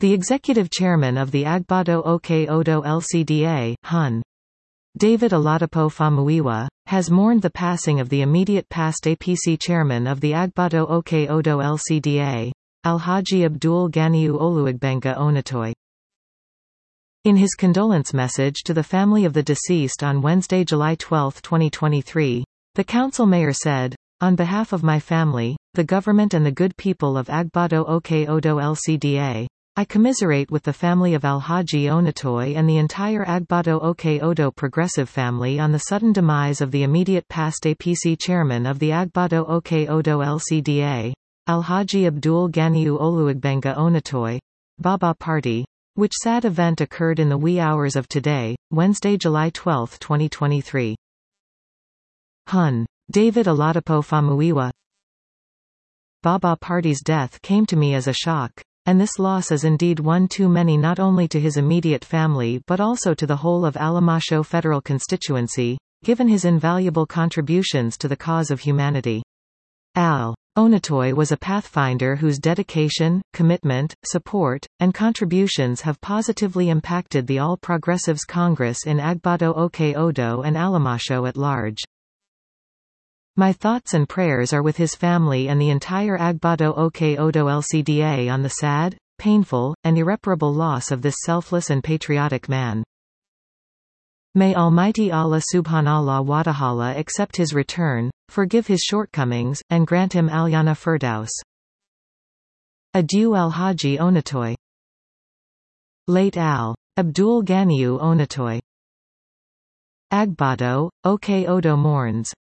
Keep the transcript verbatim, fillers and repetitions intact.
The executive chairman of the Agbado Oke Odo L C D A, Hun. David Oladipo Famuyiwa, has mourned the passing of the immediate past A P C chairman of the Agbado Oke Odo L C D A, Alhaji Abdul Ganiyu Oluwagbenga Onatoy. In his condolence message to the family of the deceased on Wednesday, July twelfth, twenty twenty-three, the council mayor said, "On behalf of my family, the government and the good people of Agbado Oke Odo L C D A, I commiserate with the family of Alhaji Onatoy and the entire Agbado Oke Odo progressive family on the sudden demise of the immediate past A P C chairman of the Agbado Oke Odo L C D A, Alhaji Abdul Ganiyu Oluwagbenga Onatoy, Baba Party," which sad event occurred in the wee hours of today, Wednesday, July twelfth, twenty twenty-three. Hun. David Oladipo Famuyiwa. Baba Party's death came to me as a shock. And this loss is indeed one too many, not only to his immediate family but also to the whole of Alamasho federal constituency, given his invaluable contributions to the cause of humanity. Al. Onatoy was a pathfinder whose dedication, commitment, support, and contributions have positively impacted the All Progressives Congress in Agbado Oke Odo and Alamasho at large. My thoughts and prayers are with his family and the entire Agbado Oke Odo L C D A on the sad, painful, and irreparable loss of this selfless and patriotic man. May Almighty Allah Subhanallah wa Ta'ala accept his return, forgive his shortcomings, and grant him Aljana Firdaus. Adieu Alhaji Onatoy. Late Al. Abdul Ganiyu Onatoy. Agbado, Oke Odo mourns.